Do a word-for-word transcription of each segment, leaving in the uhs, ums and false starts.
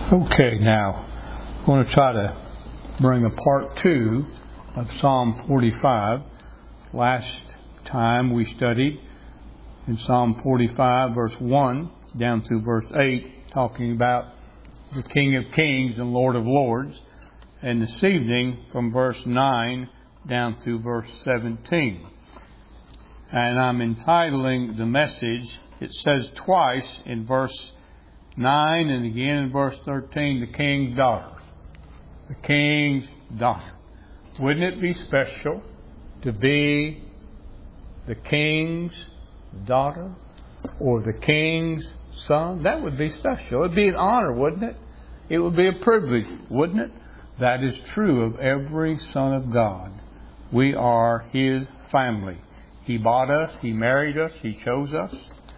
Okay, now I'm going to try to bring a part two of Psalm forty-five. Last time we studied in Psalm forty-five, verse one down through verse eight, talking about the King of Kings and Lord of Lords. And this evening from verse nine down through verse seventeen. And I'm entitling the message, it says twice in verse nine and again in verse thirteen, the King's Daughter. The King's Daughter. Wouldn't it be special to be the King's daughter or the King's son? That would be special. It would be an honor, wouldn't it? It would be a privilege, wouldn't it? That is true of every son of God. We are His family. He bought us. He married us. He chose us.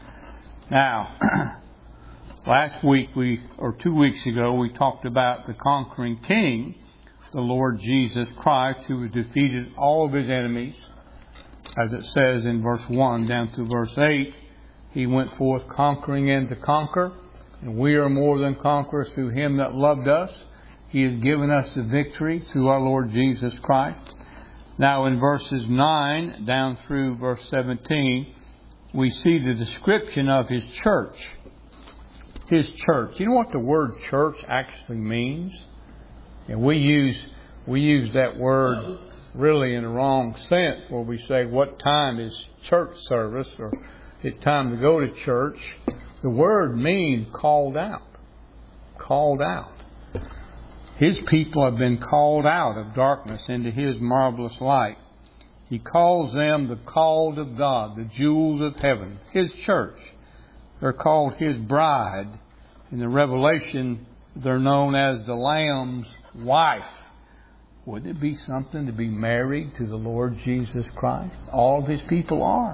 Now, last week, we or two weeks ago, we talked about the conquering King, the Lord Jesus Christ, who has defeated all of His enemies. As it says in verse one down through verse eight, He went forth conquering and to conquer. And we are more than conquerors through Him that loved us. He has given us the victory through our Lord Jesus Christ. Now in verses nine down through verse seventeen, we see the description of His church. His church. You know what the word church actually means? And we use we use that word really in the wrong sense, where we say, what time is church service, or it's time to go to church. The word means called out. Called out. His people have been called out of darkness into His marvelous light. He calls them the called of God, the jewels of heaven, His church. They're called His bride. In the Revelation, they're known as the Lamb's wife. Wouldn't it be something to be married to the Lord Jesus Christ? All of His people are.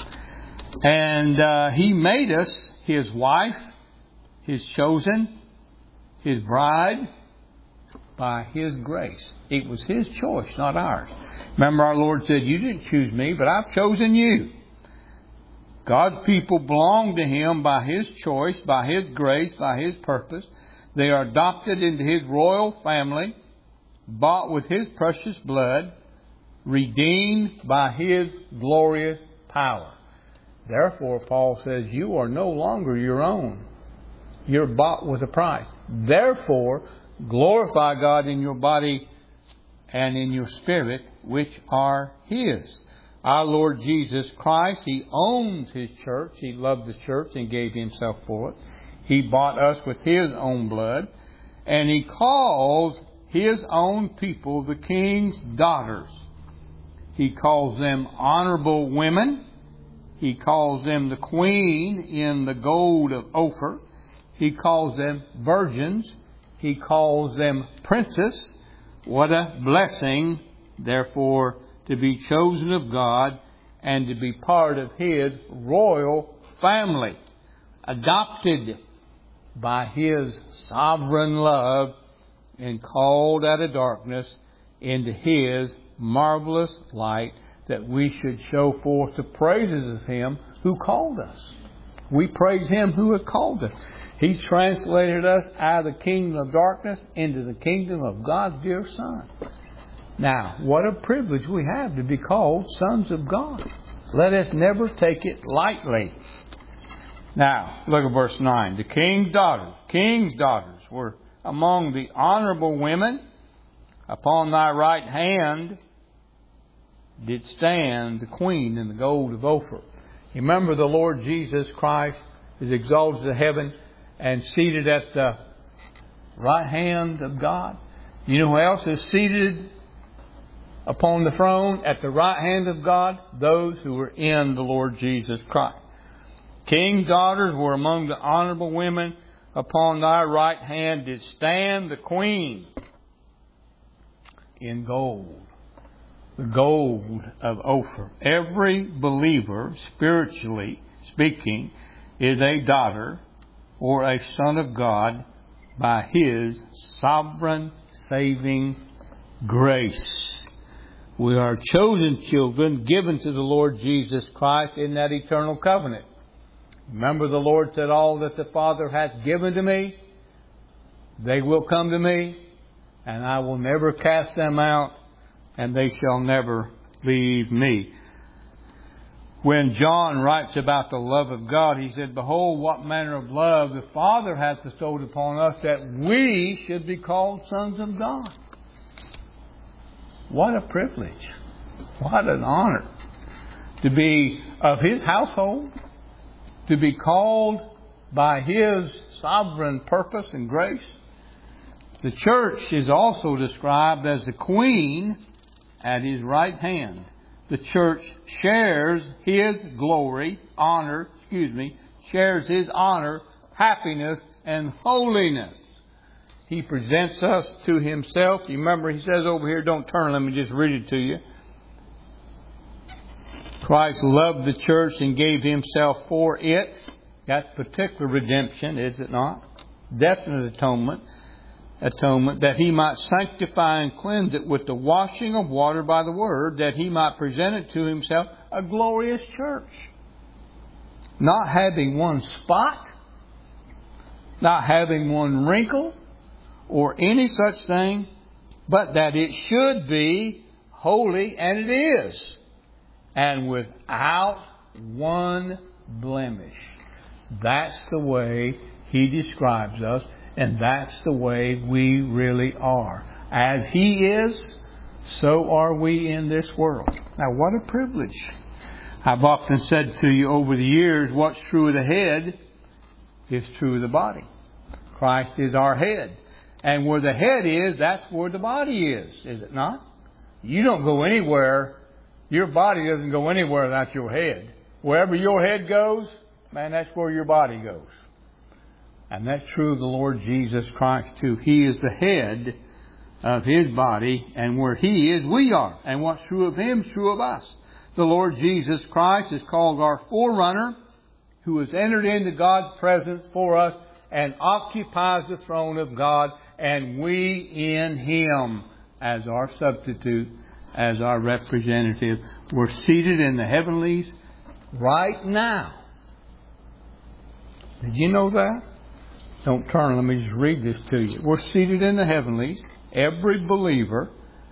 And uh, He made us His wife, His chosen, His bride, by His grace. It was His choice, not ours. Remember, our Lord said, you didn't choose me, but I've chosen you. God's people belong to Him by His choice, by His grace, by His purpose. They are adopted into His royal family, bought with His precious blood, redeemed by His glorious power. Therefore, Paul says, you are no longer your own. You're bought with a price. Therefore, glorify God in your body and in your spirit, which are His. Our Lord Jesus Christ, He owns His church. He loved the church and gave Himself for it. He bought us with His own blood. And He calls His own people the King's daughters. He calls them honorable women. He calls them the queen in the gold of Ophir. He calls them virgins. He calls them princess. What a blessing, therefore, to be chosen of God and to be part of His royal family. Adopted by His sovereign love and called out of darkness into His marvelous light, that we should show forth the praises of Him who called us. We praise Him who has called us. He's translated us out of the kingdom of darkness into the kingdom of God's dear Son. Now, what a privilege we have to be called sons of God. Let us never take it lightly. Now, look at verse nine. The king's daughters, king's daughters were among the honorable women. Upon thy right hand did stand the queen in the gold of Ophir. Remember, the Lord Jesus Christ is exalted to heaven and seated at the right hand of God. You know who else is seated upon the throne at the right hand of God? Those who are in the Lord Jesus Christ. King's daughters were among the honorable women. Upon thy right hand did stand the queen in gold. The gold of Ophir. Every believer, spiritually speaking, is a daughter or a son of God by His sovereign saving grace. We are chosen children given to the Lord Jesus Christ in that eternal covenant. Remember, the Lord said, all that the Father hath given to me They will come to me, and I will never cast them out, and they shall never leave me. When John writes about the love of God, he said, behold, what manner of love the Father hath bestowed upon us, that we should be called sons of God. What a privilege. What an honor to be of His household, to be called by His sovereign purpose and grace. The church is also described as the queen at His right hand. The church shares His glory, honor, excuse me, shares His honor, happiness, and holiness. He presents us to Himself. You remember He says over here, don't turn, let me just read it to you. Christ loved the church and gave Himself for it. That's particular redemption, is it not? Definite atonement. Atonement, that He might sanctify and cleanse it with the washing of water by the Word, that He might present it to Himself a glorious church, not having one spot, not having one wrinkle, or any such thing, but that it should be holy, and it is, and without one blemish. That's the way He describes us. And that's the way we really are. As He is, so are we in this world. Now, what a privilege. I've often said to you over the years, what's true of the head is true of the body. Christ is our head. And where the head is, that's where the body is, is it not? You don't go anywhere. Your body doesn't go anywhere without your head. Wherever your head goes, man, that's where your body goes. And that's true of the Lord Jesus Christ too. He is the head of His body, and where He is, we are. And what's true of Him is true of us. The Lord Jesus Christ is called our forerunner, who has entered into God's presence for us and occupies the throne of God, and we in Him as our substitute, as our representative. We're seated in the heavenlies right now. Did you know that? Don't turn. Let me just read this to you. We're seated in the heavenlies. Every believer.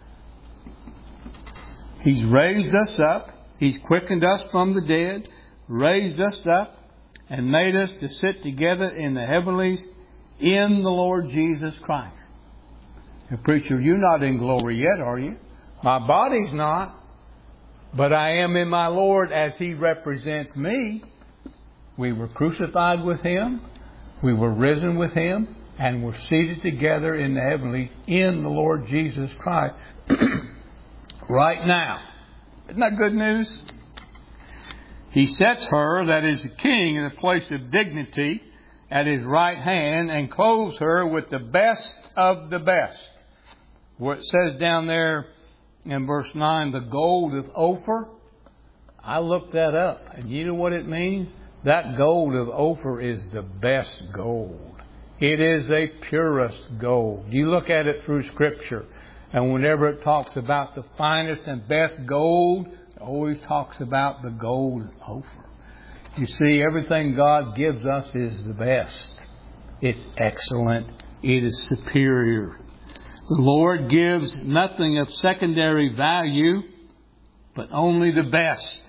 He's raised us up. He's quickened us from the dead. Raised us up. And made us to sit together in the heavenlies in the Lord Jesus Christ. And preacher, you're not in glory yet, are you? My body's not. But I am in my Lord as He represents me. We were crucified with Him. We were risen with Him, and we're seated together in the heavenlies in the Lord Jesus Christ right now. Isn't that good news? He sets her, that is the king, in a place of dignity at His right hand, and clothes her with the best of the best. Where it says down there in verse nine, the gold of Ophir. I looked that up, and you know what it means? That gold of Ophir is the best gold. It is the purest gold. You look at it through Scripture, and whenever it talks about the finest and best gold, it always talks about the gold of Ophir. You see, everything God gives us is the best. It's excellent. It is superior. The Lord gives nothing of secondary value, but only the best.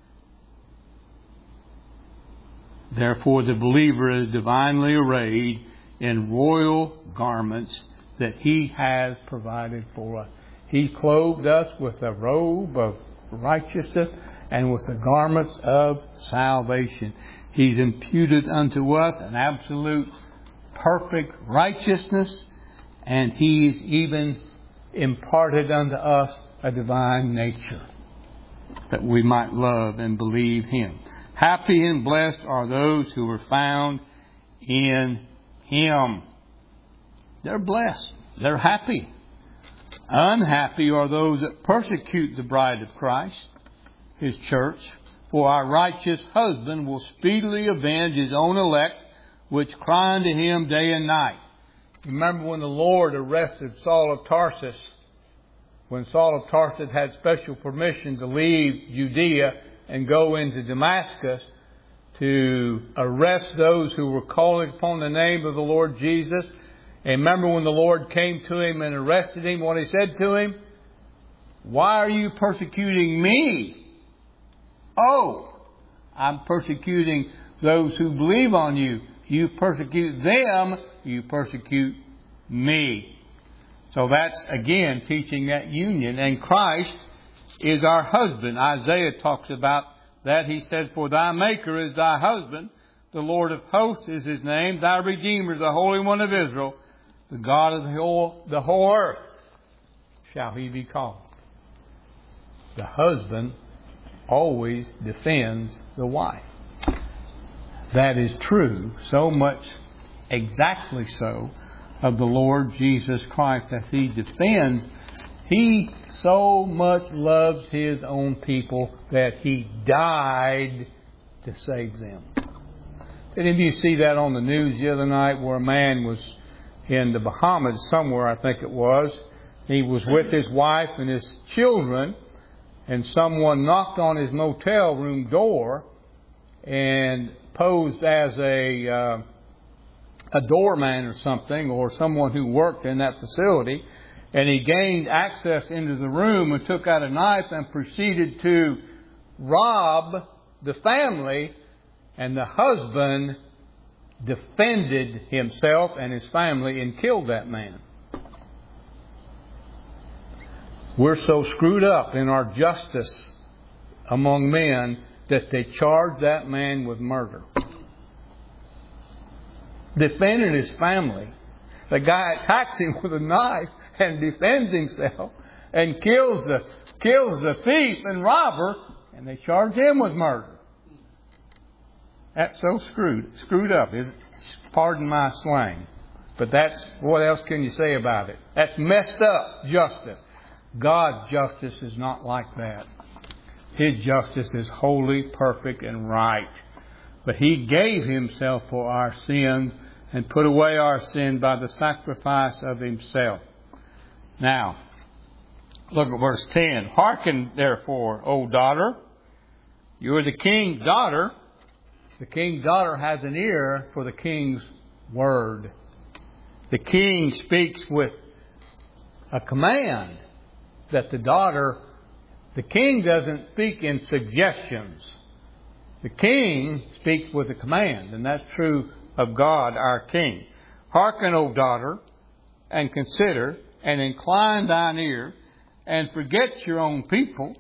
Therefore, the believer is divinely arrayed in royal garments that He has provided for us. He clothed us with a robe of righteousness and with the garments of salvation. He's imputed unto us an absolute perfect righteousness, and He's even imparted unto us a divine nature that we might love and believe Him. Happy and blessed are those who are found in Him. They're blessed. They're happy. Unhappy are those that persecute the bride of Christ, His church. For our righteous husband will speedily avenge His own elect, which cry unto Him day and night. Remember when the Lord arrested Saul of Tarsus, when Saul of Tarsus had special permission to leave Judea and go into Damascus to arrest those who were calling upon the name of the Lord Jesus. And remember when the Lord came to him and arrested him, what he said to him? Why are you persecuting me? Oh, I'm persecuting those who believe on you. You persecute them, you persecute me. So that's, again, teaching that union. And Christ is our husband. Isaiah talks about that. He said, for thy Maker is thy husband. The Lord of hosts is his name. Thy Redeemer is the Holy One of Israel. The God of the whole, the whole earth shall he be called. The husband always defends the wife. That is true, so much exactly so, of the Lord Jesus Christ, as he defends. He so much loves his own people that he died to save them. Did any of you see that on the news the other night, where a man was in the Bahamas somewhere, I think it was. He was with his wife and his children, and someone knocked on his motel room door and posed as a uh, a doorman or something, or someone who worked in that facility, and he gained access into the room and took out a knife and proceeded to rob the family, and the husband defended himself and his family and killed that man. We're so screwed up in our justice among men that they charge that man with murder. Defended his family. The guy attacks him with a knife and defends himself and kills the kills the thief and robber, and they charge him with murder. That's so screwed screwed up. Is pardon my slang, but that's, what else can you say about it? That's messed up justice. God's justice is not like that. His justice is holy, perfect, and right. But He gave Himself for our sins and put away our sin by the sacrifice of Himself. Now, look at verse ten. Hearken therefore, O daughter. You are the king's daughter. The king's daughter has an ear for the king's word. The king speaks with a command that the daughter, the king doesn't speak in suggestions. The king speaks with a command, and that's true of God, our King. Hearken, O daughter, and consider, and incline thine ear, and forget your own people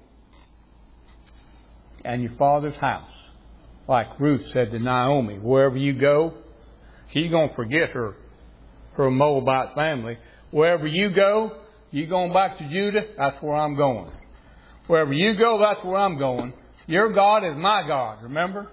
and your father's house. Like Ruth said to Naomi, wherever you go, she's going to forget her, her Moabite family. Wherever you go, you going back to Judah, that's where I'm going. Wherever you go, that's where I'm going. Your God is my God, remember?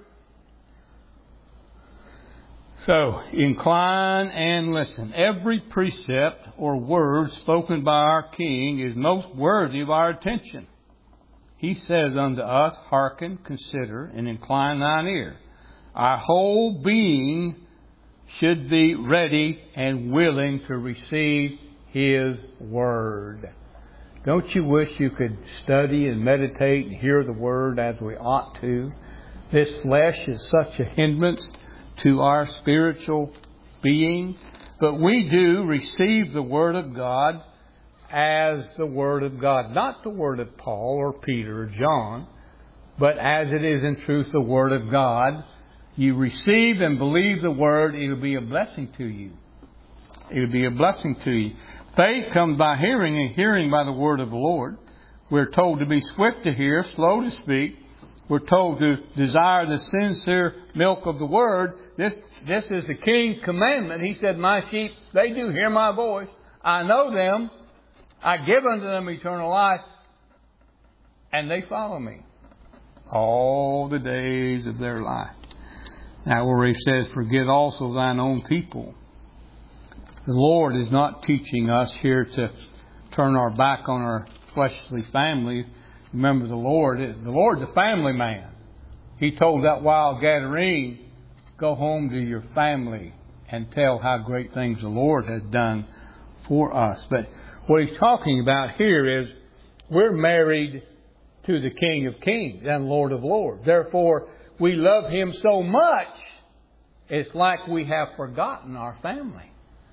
So, incline and listen. Every precept or word spoken by our King is most worthy of our attention. He says unto us, hearken, consider, and incline thine ear. Our whole being should be ready and willing to receive His Word. Don't you wish you could study and meditate and hear the Word as we ought to? This flesh is such a hindrance to our spiritual being. But we do receive the Word of God as the Word of God. Not the Word of Paul or Peter or John, but as it is in truth the Word of God. You receive and believe the Word, it'll be a blessing to you. It'll be a blessing to you. Faith comes by hearing, and hearing by the Word of the Lord. We're told to be swift to hear, slow to speak. We're told to desire the sincere milk of the Word. This, this is the King's commandment. He said, my sheep, they do hear my voice. I know them. I give unto them eternal life, and they follow me all the days of their life. Now where He says, forget also thine own people. The Lord is not teaching us here to turn our back on our fleshly family. Remember, the Lord is the Lord's a family man. He told that wild Gadarene, go home to your family and tell how great things the Lord has done for us. But what He's talking about here is we're married to the King of Kings and Lord of Lords. Therefore, we love Him so much, it's like we have forgotten our family.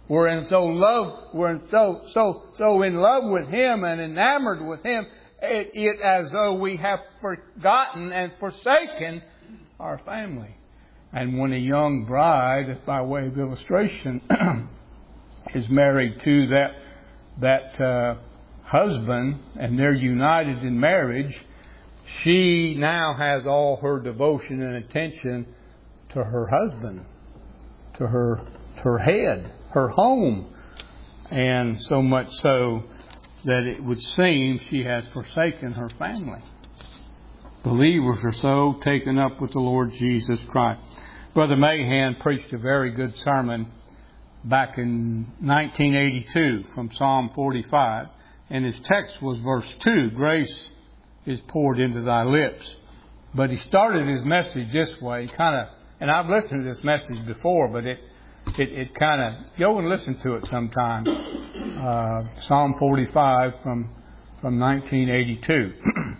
We're in so love, we're in so, so, so in love with Him and enamored with Him, it, it as though we have forgotten and forsaken our family. And when a young bride, by way of illustration, is married to that that uh, husband, and they're united in marriage, she now has all her devotion and attention to her husband, to her to her head, her home, and so much so that it would seem she has forsaken her family. Believers are so taken up with the Lord Jesus Christ. Brother Mahan preached a very good sermon back in nineteen eighty-two from Psalm forty-five, and his text was verse two, grace is poured into thy lips. But he started his message this way, kind of, and I've listened to this message before, but it it, it kind of, go and listen to it sometime. Uh, Psalm forty-five from from nineteen eighty-two.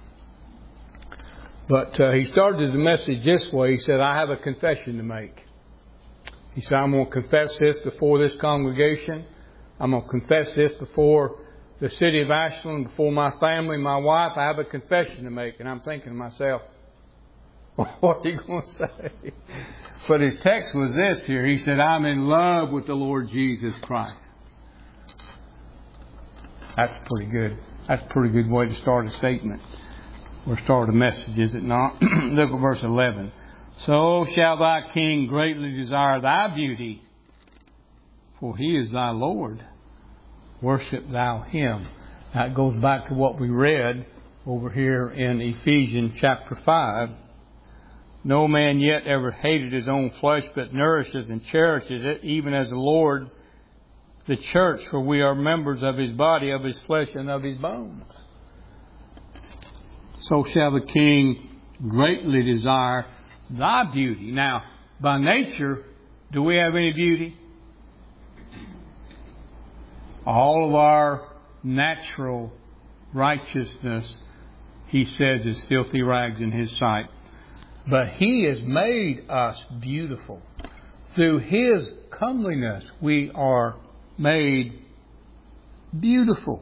But uh, he started the message this way. He said, I have a confession to make. He said, I'm going to confess this before this congregation. I'm going to confess this before the city of Ashland, before my family, my wife. I have a confession to make. And I'm thinking to myself, what's he going to say? But his text was this here. He said, I'm in love with the Lord Jesus Christ. That's pretty good. That's a pretty good way to start a statement. Or start a message, is it not? Look at verse eleven. So shall thy king greatly desire thy beauty, for he is thy Lord. Worship thou him. That goes back to what we read over here in Ephesians chapter five. No man yet ever hated his own flesh, but nourishes and cherishes it, even as the Lord the church, for we are members of his body, of his flesh, and of his bones. So shall the king greatly desire thy beauty. Now, by nature, do we have any beauty? All of our natural righteousness, he says, is filthy rags in his sight. But he has made us beautiful. Through his comeliness, we are made beautiful.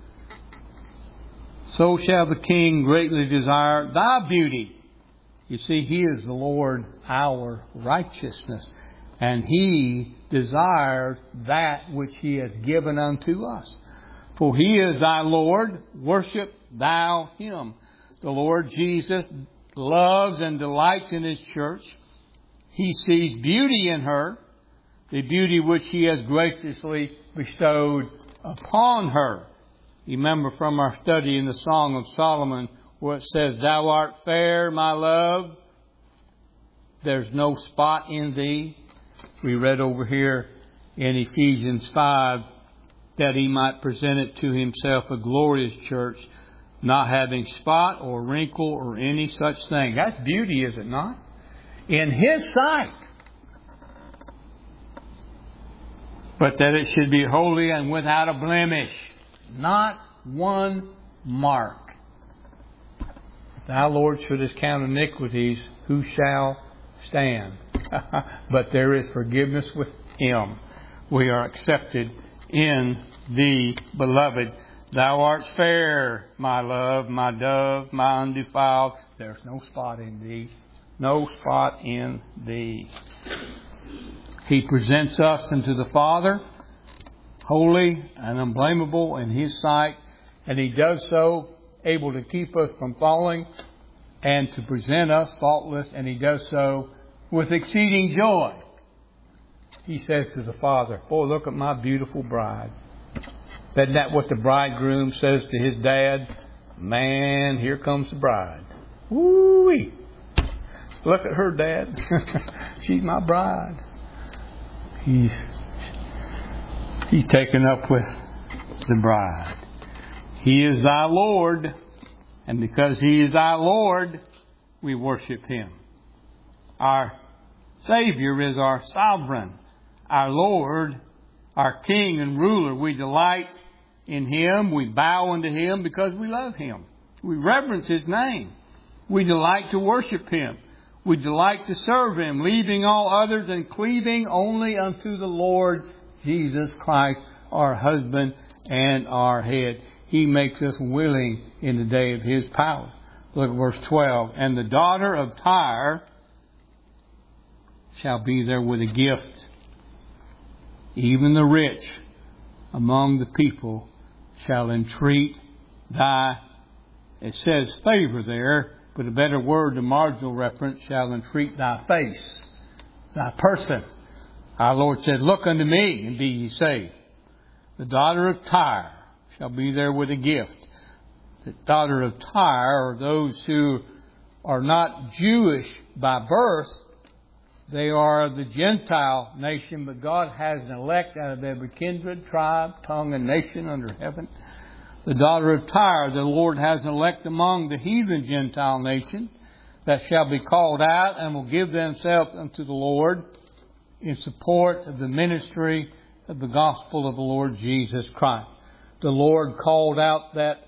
So shall the king greatly desire thy beauty. You see, he is the Lord, our righteousness. And he desires that which he has given unto us. For he is thy Lord, worship thou him. The Lord Jesus loves and delights in his church. He sees beauty in her, the beauty which he has graciously bestowed upon her. You remember from our study in the Song of Solomon where it says, Thou art fair, my love. There's no spot in thee. We read over here in Ephesians five that he might present it to himself a glorious church, not having spot or wrinkle or any such thing. That's beauty, is it not? In his sight. But that it should be holy and without a blemish. Not one mark. If thou, Lord, shouldest count iniquities, who shall stand? But there is forgiveness with him. We are accepted in the beloved. Thou art fair, my love, my dove, my undefiled. There's no spot in thee. No spot in thee. He presents us unto the Father, holy and unblameable in his sight. And he does so, able to keep us from falling and to present us faultless. And he does so with exceeding joy. He says to the Father, boy, look at my beautiful bride. Isn't that what the bridegroom says to his dad? Man, here comes the bride. Woo-wee. Look at her, Dad. She's my bride. He's He's taken up with the bride. He is thy Lord. And because he is thy Lord, we worship him. Our Savior is our sovereign, our Lord, our King and ruler. We delight in him. We bow unto him because we love him. We reverence his name. We delight to worship him. We delight to serve him, leaving all others and cleaving only unto the Lord Jesus Christ, our husband and our head. He makes us willing in the day of His power. Look at verse twelve. And the daughter of Tyre shall be there with a gift. Even the rich among the people shall entreat thy, it says favor there, but a better word, the marginal reference, shall entreat thy face, thy person. Our Lord said, look unto me and be ye saved. The daughter of Tyre shall be there with a gift. The daughter of Tyre are those who are not Jewish by birth. They are the Gentile nation, but God has an elect out of every kindred, tribe, tongue, and nation under heaven. The daughter of Tyre, the Lord has an elect among the heathen Gentile nation that shall be called out and will give themselves unto the Lord in support of the ministry of the gospel of the Lord Jesus Christ. The Lord called out that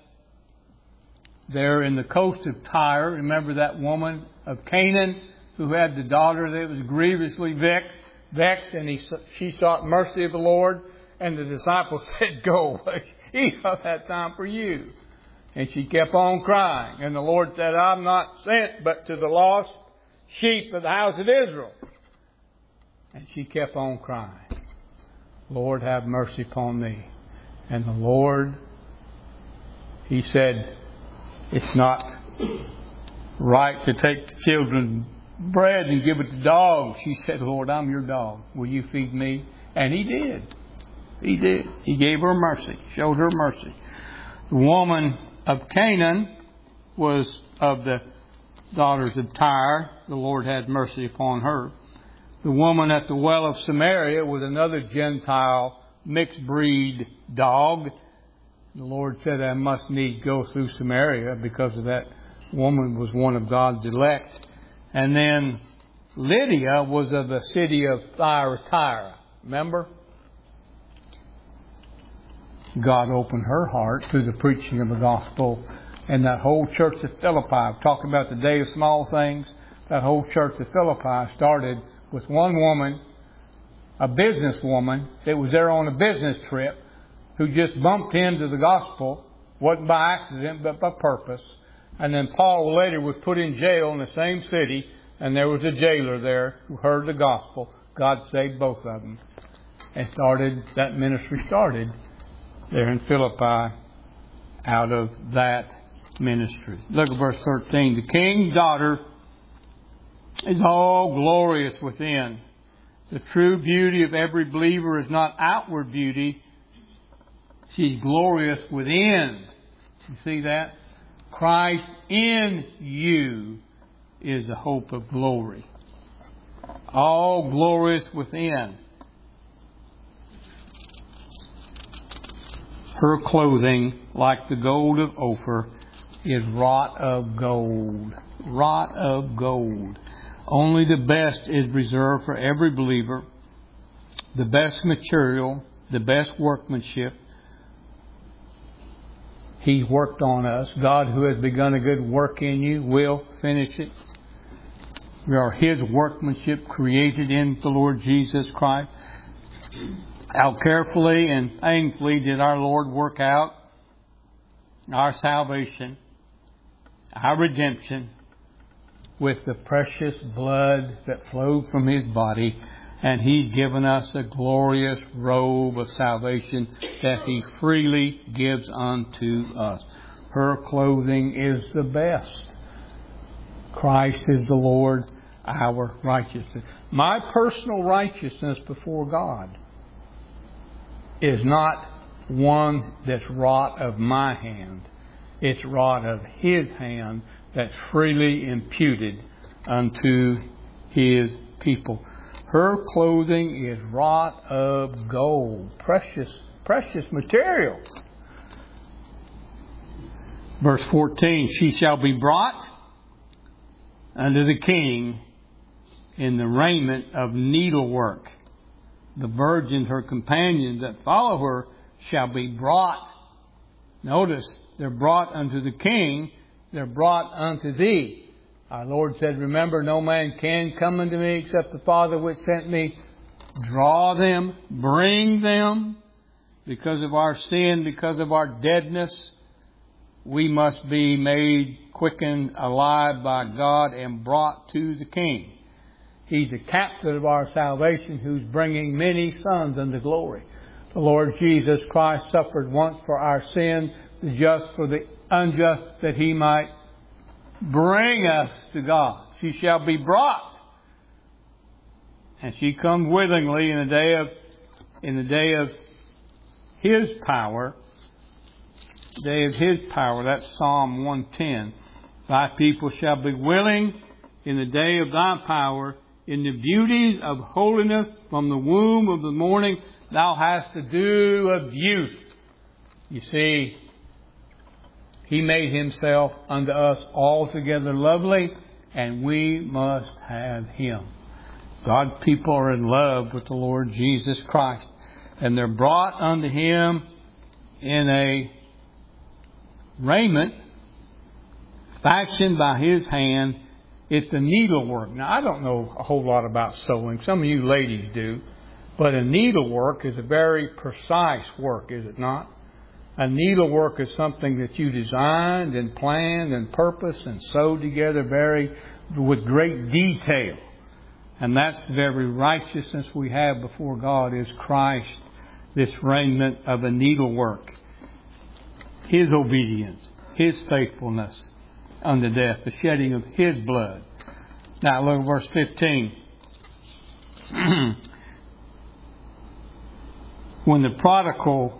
there in the coast of Tyre, remember that woman of Canaan who had the daughter that was grievously vexed, vexed and he, she sought mercy of the Lord, and the disciples said, go away. He don't have time for you. And she kept on crying. And the Lord said, I'm not sent but to the lost sheep of the house of Israel. And she kept on crying. Lord, have mercy upon me. And the Lord, He said, it's not right to take the children's bread and give it to dogs. She said, Lord, I'm your dog. Will you feed me? And He did. He did. He gave her mercy, showed her mercy. The woman of Canaan was of the daughters of Tyre. The Lord had mercy upon her. The woman at the well of Samaria was another Gentile mixed breed dog. The Lord said, I must need go through Samaria because of that woman was one of God's elect. And then Lydia was of the city of Thyatira. Remember? God opened her heart through the preaching of the gospel. And that whole church of Philippi, talking about the day of small things, that whole church of Philippi started with one woman, a businesswoman that was there on a business trip, who just bumped into the gospel, wasn't by accident but by purpose. And then Paul later was put in jail in the same city, and there was a jailer there who heard the gospel. God saved both of them. And started, that ministry started there in Philippi out of that ministry. Look at verse thirteen. The king's daughter is all glorious within. The true beauty of every believer is not outward beauty. She's glorious within. You see that? Christ in you is the hope of glory. All glorious within. Her clothing, like the gold of Ophir, is wrought of gold. Wrought of gold. Only the best is reserved for every believer. The best material, the best workmanship. He's worked on us. God, who has begun a good work in you, will finish it. We are His workmanship created in the Lord Jesus Christ. How carefully and painfully did our Lord work out our salvation, our redemption, with the precious blood that flowed from His body. And He's given us a glorious robe of salvation that He freely gives unto us. Her clothing is the best. Christ is the Lord, our righteousness. My personal righteousness before God is not one that's wrought of my hand. It's wrought of His hand that's freely imputed unto His people. Her clothing is wrought of gold. Precious, precious material. Verse fourteen, she shall be brought unto the king in the raiment of needlework. The virgin, her companions that follow her, shall be brought. Notice, they're brought unto the king. They're brought unto thee. Our Lord said, remember, no man can come unto me except the Father which sent me draw them, bring them. Because of our sin, because of our deadness, we must be made quickened alive by God and brought to the King. He's the captain of our salvation who's bringing many sons unto glory. The Lord Jesus Christ suffered once for our sin, the just for the unjust, that He might bring us to God. She shall be brought. And she comes willingly in the day of, in the day of His power. Day of His power. That's Psalm one ten. Thy people shall be willing in the day of Thy power. In the beauties of holiness from the womb of the morning, Thou hast the dew of youth. You see, He made Himself unto us altogether lovely, and we must have Him. God's people are in love with the Lord Jesus Christ, and they're brought unto Him in a raiment fashioned by His hand. It's the needlework. Now, I don't know a whole lot about sewing. Some of you ladies do. But a needlework is a very precise work, is it not? A needlework is something that you designed and planned and purposed and sewed together very with great detail. And that's the very righteousness we have before God is Christ, this raiment of a needlework. His obedience, His faithfulness unto death, the shedding of His blood. Now look at verse fifteen. When the prodigal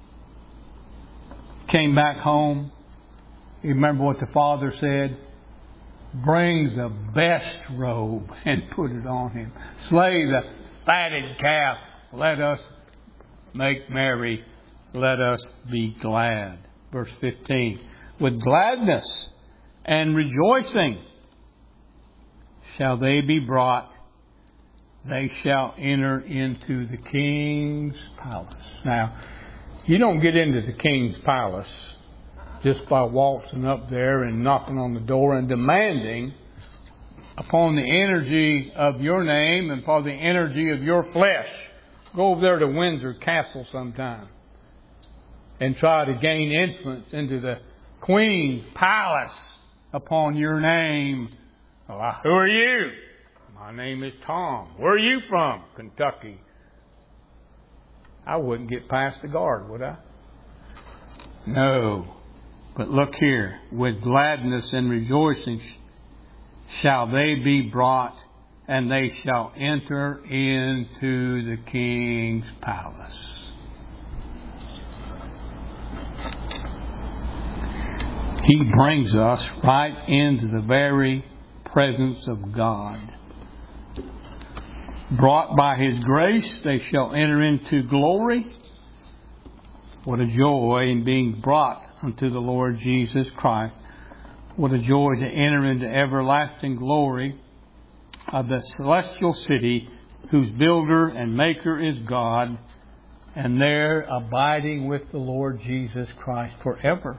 came back home, you remember what the father said? Bring the best robe and put it on him. Slay the fatted calf. Let us make merry. Let us be glad. Verse fifteen. With gladness and rejoicing shall they be brought. They shall enter into the king's palace. Now, you don't get into the king's palace just by waltzing up there and knocking on the door and demanding upon the energy of your name and for the energy of your flesh. Go over there to Windsor Castle sometime and try to gain entrance into the Queen's palace upon your name. Well, who are you? My name is Tom. Where are you from? Kentucky. I wouldn't get past the guard, would I? No. But look here. With gladness and rejoicing shall they be brought, and they shall enter into the king's palace. He brings us right into the very presence of God. Brought by His grace, they shall enter into glory. What a joy in being brought unto the Lord Jesus Christ. What a joy to enter into everlasting glory of the celestial city whose builder and maker is God, and there abiding with the Lord Jesus Christ forever.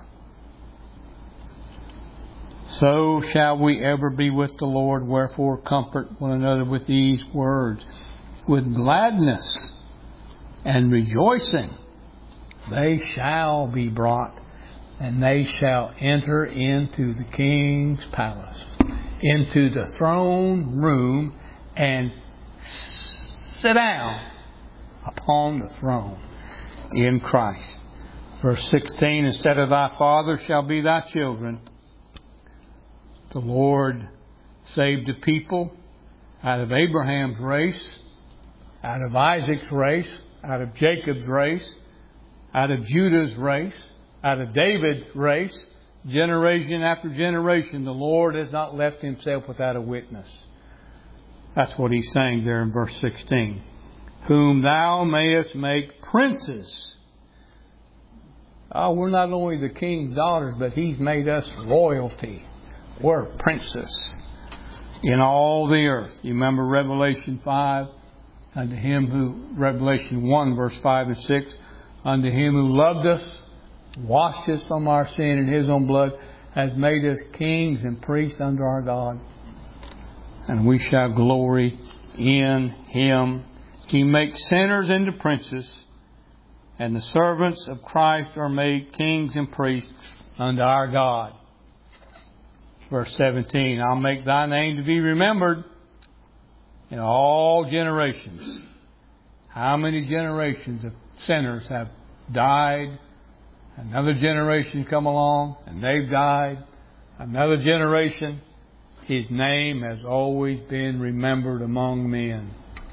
So shall we ever be with the Lord, wherefore comfort one another with these words. With gladness and rejoicing they shall be brought, and they shall enter into the king's palace, into the throne room, and sit down upon the throne in Christ. Verse sixteen, instead of thy father shall be thy children. The Lord saved a people out of Abraham's race, out of Isaac's race, out of Jacob's race, out of Judah's race, out of David's race, generation after generation. The Lord has not left Himself without a witness. That's what He's saying there in verse sixteen. Whom thou mayest make princes. Oh, we're not only the king's daughters, but He's made us royalty. We're princes in all the earth. You remember Revelation five? Unto Him who, Revelation one, verse five and six. Unto Him who loved us, washed us from our sin in His own blood, has made us kings and priests unto our God. And we shall glory in Him. He makes sinners into princes, and the servants of Christ are made kings and priests unto our God. Verse seventeen, I'll make thy name to be remembered in all generations. How many generations of sinners have died? Another generation come along and they've died. Another generation. His name has always been remembered among men.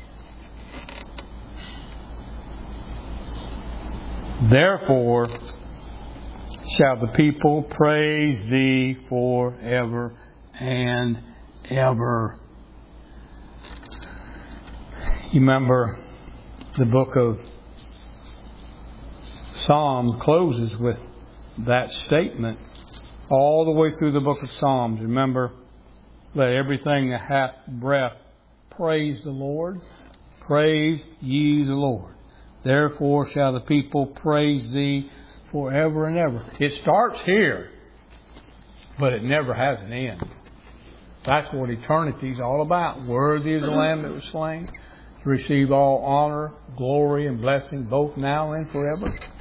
Therefore shall the people praise thee forever and ever. You remember the book of Psalm closes with that statement all the way through the book of Psalms. Remember, let everything that hath breath praise the Lord. Praise ye the Lord. Therefore shall the people praise thee forever and ever. It starts here, but it never has an end. That's what eternity is all about. Worthy is the Lamb that was slain to receive all honor, glory, and blessing, both now and forever.